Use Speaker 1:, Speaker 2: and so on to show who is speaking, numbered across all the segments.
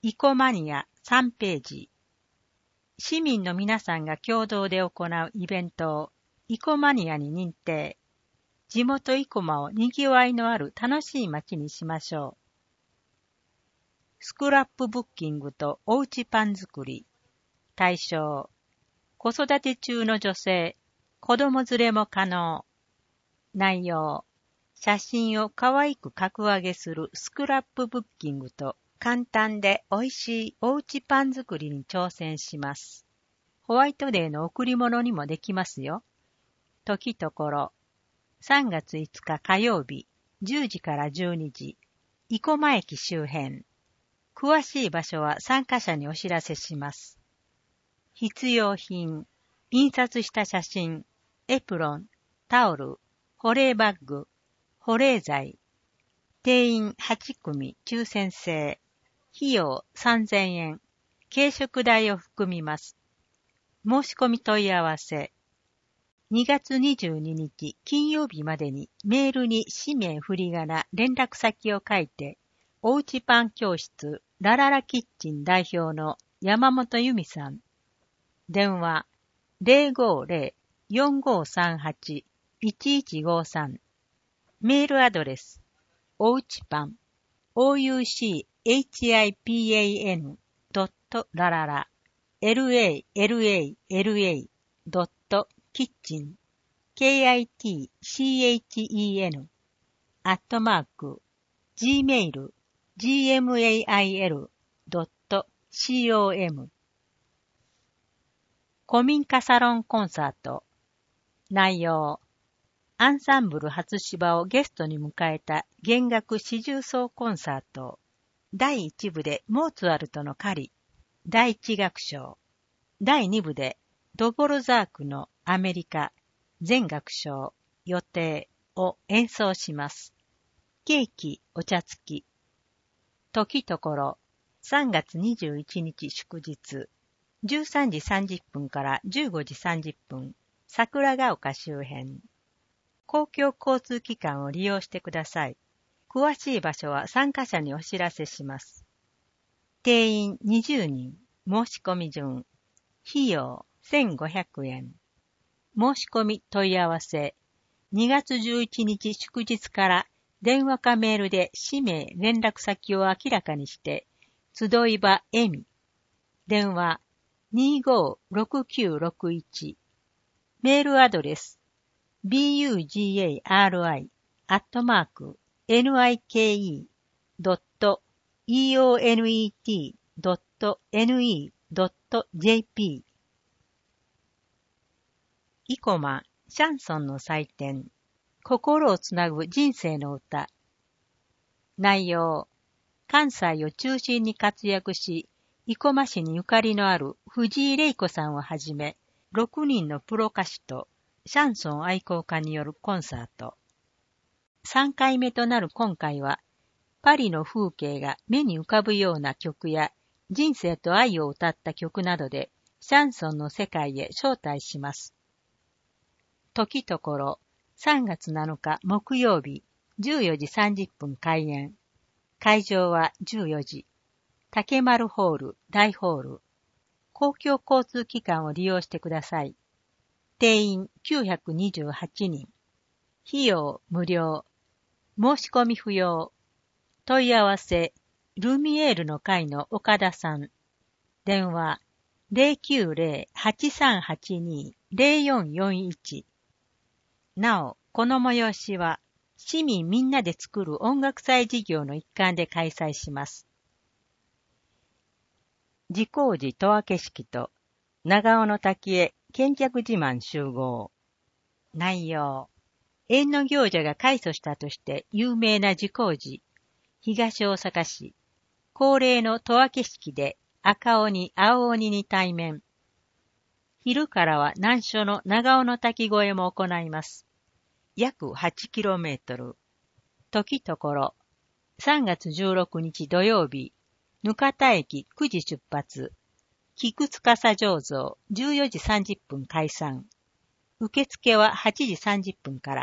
Speaker 1: イコマニア3ページ。市民の皆さんが共同で行うイベントをイコマニアに認定。地元イコマをにぎわいのある楽しい街にしましょう。スクラップブッキングとおうちパン作り。対象。子育て中の女性、子供連れも可能。内容。写真を可愛く格上げするスクラップブッキングと簡単で美味しいおうちパン作りに挑戦します。ホワイトデーの贈り物にもできますよ。時ところ。3月5日火曜日、10時から12時、生駒駅周辺。詳しい場所は参加者にお知らせします。必要品、印刷した写真、エプロン、タオル、保冷バッグ、保冷剤。定員8組抽選制。費用3000円。軽食代を含みます。申し込み問い合わせ。2月22日金曜日までにメールに氏名振り仮名連絡先を書いて、おうちパン教室ラララキッチン代表の山本由美さん。電話 050-4538-1153。メールアドレスおうちパン ouchipan.rara lala.kitchen kitchen @gmail.com。 古民家サロンコンサート。内容。アンサンブル初芝をゲストに迎えた弦楽四重奏コンサート。第1部でモーツァルトの狩り、第1楽章。第2部でドボルザークのアメリカ、全楽章、予定を演奏します。ケーキ、お茶付き。時ところ、3月21日祝日、13時30分から15時30分、桜ヶ丘周辺。公共交通機関を利用してください。詳しい場所は参加者にお知らせします。定員20人、申し込み順。費用1500円。申し込み問い合わせ。2月11日祝日から電話かメールで氏名連絡先を明らかにして、集い場エミ。電話256961。メールアドレスbugari@nike.eonet.ne.jp。 イコマ、シャンソンの祭典。心をつなぐ人生の歌。内容。関西を中心に活躍し、生駒市にゆかりのある藤井玲子さんをはじめ、6人のプロ歌手とシャンソン愛好家によるコンサート。3回目となる今回は、パリの風景が目に浮かぶような曲や、人生と愛を歌った曲などで、シャンソンの世界へ招待します。時ところ、3月7日木曜日、14時30分開演。会場は14時。竹丸ホール、大ホール。公共交通機関を利用してください。定員928人。費用無料。申し込み不要。問い合わせ、ルミエールの会の岡田さん。電話090-8382-0441。なお、この催しは、市民みんなで作る音楽祭事業の一環で開催します。慈光寺十明式と長尾の滝へ見客自慢集合。内容。縁の行者が開祖したとして有名な慈光寺、東大阪市、恒例の十明式で赤鬼、青鬼に対面。昼からは難所の長尾の滝越えも行います。約 8km。時ところ。3月16日土曜日、額田駅9時出発。菊司醸造14時30分開山。受付は8時30分から。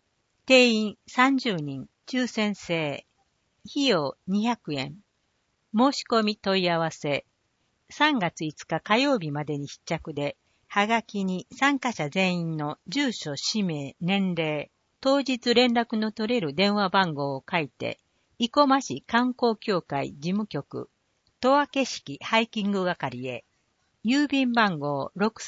Speaker 1: 定員30人抽選制。費用200円。 申し込み問い合わせ。3月5日火曜日までに必着で、はがきに参加者全員の住所、氏名、年齢、当日連絡の取れる電話番号を書いて、生駒市観光協会事務局、十和式ハイキング係へ、郵便番号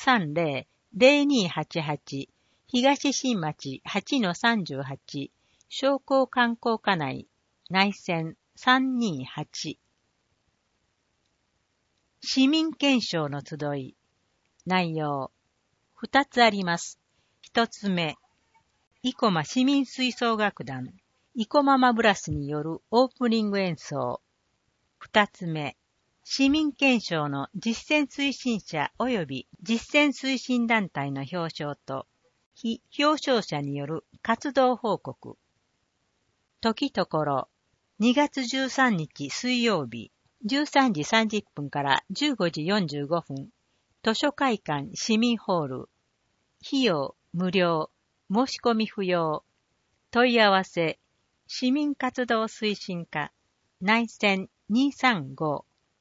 Speaker 1: 630-0288 東新町 8-38 商工観光課内内線328。市民憲章の集い。内容。2つあります。1つ目、生駒市民吹奏楽団、生駒マブラスによるオープニング演奏。2つ目、市民憲章の実践推進者及び実践推進団体の表彰と、非表彰者による活動報告。時ところ、2月13日水曜日、13時30分から15時45分、図書会館市民ホール。費用無料、申し込み不要。問い合わせ、市民活動推進課、内線235。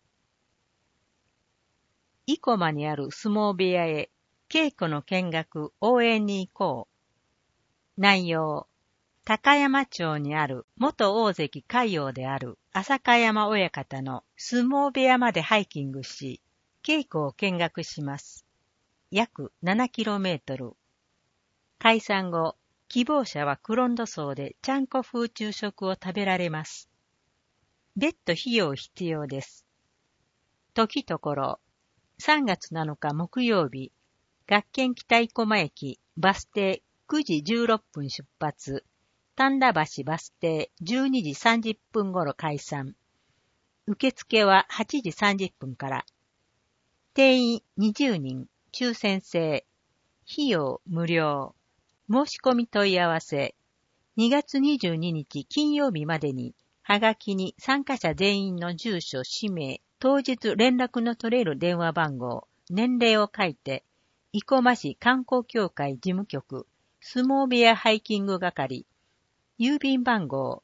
Speaker 1: 生駒にある相撲部屋へ、稽古の見学応援に行こう。内容、高山町にある元大関海王である浅香山親方の相撲部屋までハイキングし、稽古を見学します。約 7km。解散後、希望者はクロンド荘でちゃんこ風昼食を食べられます。別途費用必要です。時ところ、3月7日木曜日、学研北生駒駅バス停9時16分出発、丹田橋バス停12時30分頃解散。受付は8時30分から。定員20人、抽選制。費用無料。申し込み問い合わせ。2月22日金曜日までに、はがきに参加者全員の住所、氏名、当日連絡の取れる電話番号、年齢を書いて、生駒市観光協会事務局、相撲部屋ハイキング係、郵便番号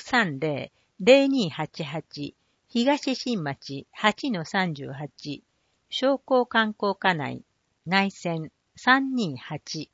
Speaker 1: 630-0288 東新町 8-38 商工観光課内内線328。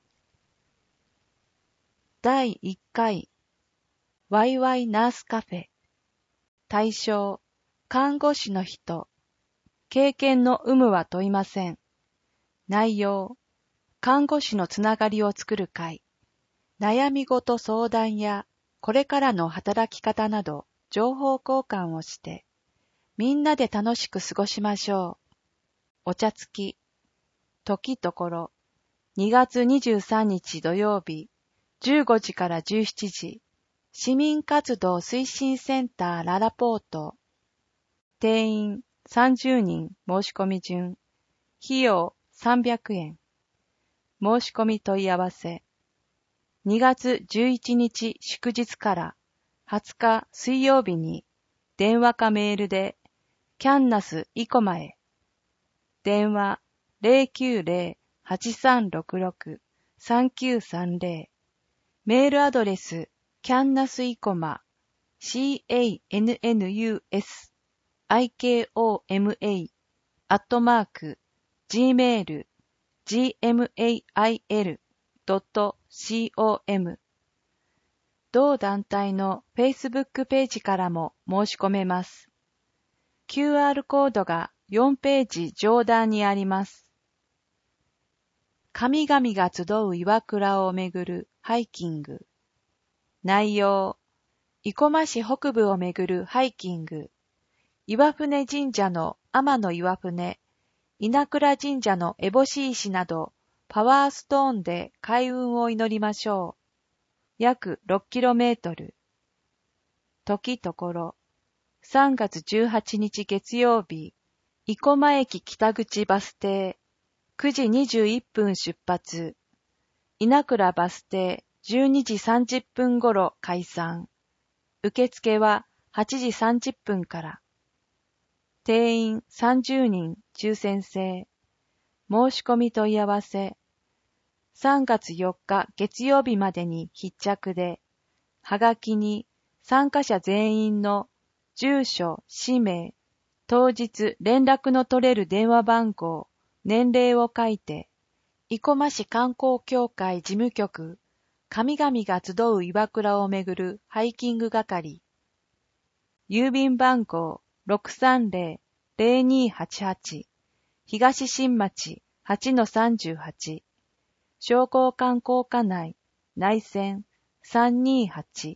Speaker 2: 第1回ワイワイナースカフェ。対象、看護師の人。経験の有無は問いません。内容、看護師のつながりを作る会。悩み事相談やこれからの働き方など情報交換をして、みんなで楽しく過ごしましょう。お茶付き。時ところ、2月23日土曜日、15時から17時、市民活動推進センターララポート。定員30人申し込み順。費用300円。申し込み問い合わせ。2月11日祝日から20日水曜日に電話かメールでキャンナス生駒へ。電話 090-8366-3930。メールアドレスキャンナス生駒 CANNASIKOMA@gmail.com。 同団体の Facebook ページからも申し込めます。QR コードが4ページ上段にあります。神々が集う岩倉をめぐるハイキング。内容、生駒市北部をめぐるハイキング。岩船神社の天の岩船、稲倉神社の烏帽子石など、パワーストーンで開運を祈りましょう。約 6km。時ところ、3月18日月曜日、生駒駅北口バス停、9時21分出発、稲倉バス停12時30分頃解散。受付は8時30分から。定員30人抽選制。申し込み問い合わせ。3月4日月曜日までに必着で、はがきに参加者全員の住所、氏名、 当日連絡の取れる電話番号、年齢を書いて、生駒市観光協会事務局、神々が集う岩倉をめぐるハイキング係。郵便番号 630-0288 東新町 8-38 商工観光課内内線328。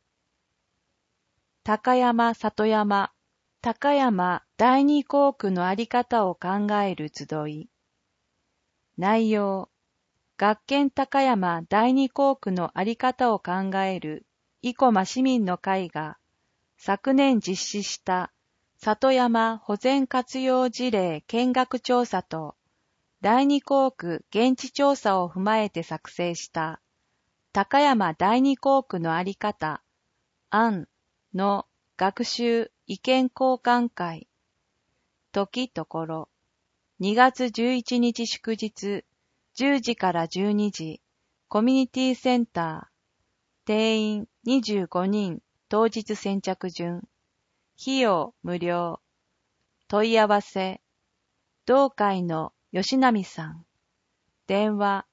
Speaker 2: 高山里山高山第二校区のあり方を考える集い。内容、学研高山第二校区のあり方を考える生駒市民の会が昨年実施した里山保全活用事例見学調査と第二校区現地調査を踏まえて作成した高山第二校区のあり方案の学習意見交換会。時ところ、2月11日祝日、10時から12時、コミュニティセンター、定員25人、当日先着順、費用無料、問い合わせ、同会の吉波さん、電話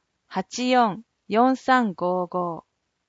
Speaker 2: 84-4355。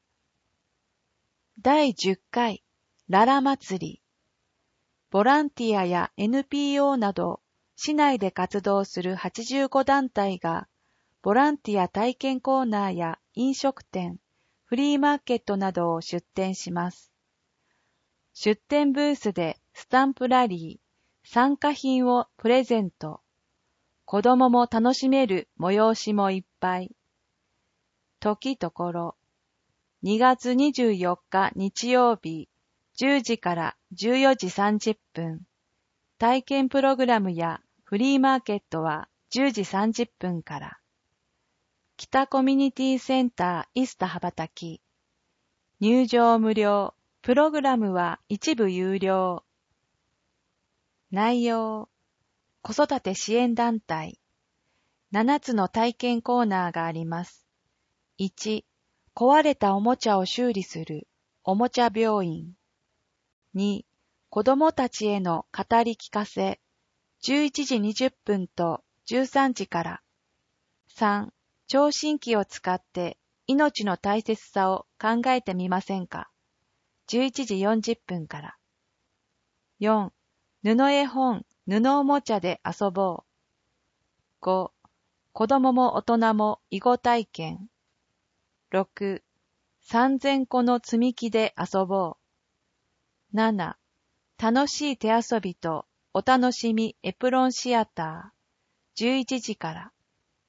Speaker 2: 第10回、ララ祭り。ボランティアや NPO など、市内で活動する85団体が、ボランティア体験コーナーや飲食店、フリーマーケットなどを出展します。出展ブースでスタンプラリー、参加品をプレゼント。子供も楽しめる催しもいっぱい。時ところ、2月24日日曜日、10時から14時30分。体験プログラムやフリーマーケットは10時30分から。北コミュニティセンターイスタ羽ばたき。入場無料、プログラムは一部有料。内容、子育て支援団体。7つの体験コーナーがあります。1、壊れたおもちゃを修理する、おもちゃ病院。2、子供たちへの語り聞かせ、11時20分と13時から。3、聴診器を使って命の大切さを考えてみませんか。11時40分から。4、布絵本、布おもちゃで遊ぼう。5、子供も大人も囲碁体験。6、3000個の積み木で遊ぼう。7、楽しい手遊びとお楽しみエプロンシアター。11時から。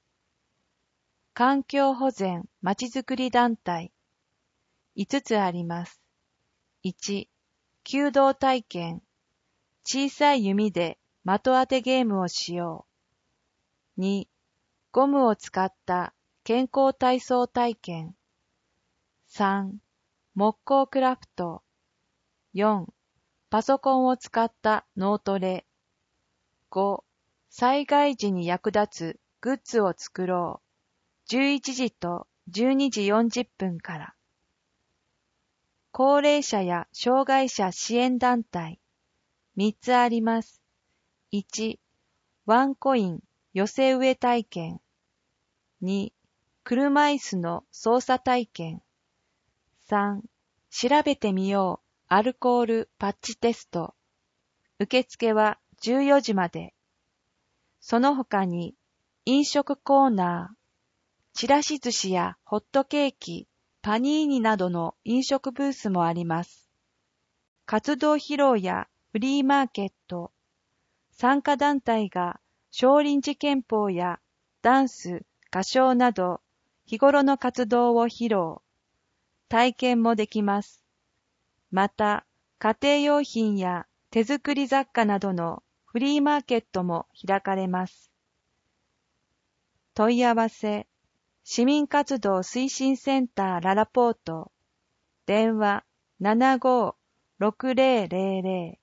Speaker 2: 環境保全まちづくり団体。5つあります。1、弓道体験。小さい弓で的当てゲームをしよう。2、ゴムを使った健康体操体験。3、木工クラフト。4、パソコンを使った脳トレ。5、災害時に役立つグッズを作ろう。11時と12時40分から。高齢者や障害者支援団体。3つあります。1、ワンコイン寄せ植え体験。2、車椅子の操作体験。3、調べてみようアルコールパッチテスト。受付は14時まで。その他に飲食コーナー、ちらし寿司やホットケーキ、パニーニなどの飲食ブースもあります。活動披露やフリーマーケット、参加団体が少林寺拳法やダンス、歌唱など日頃の活動を披露、体験もできます。また、家庭用品や手作り雑貨などのフリーマーケットも開かれます。問い合わせ、市民活動推進センターララポート、電話75-6000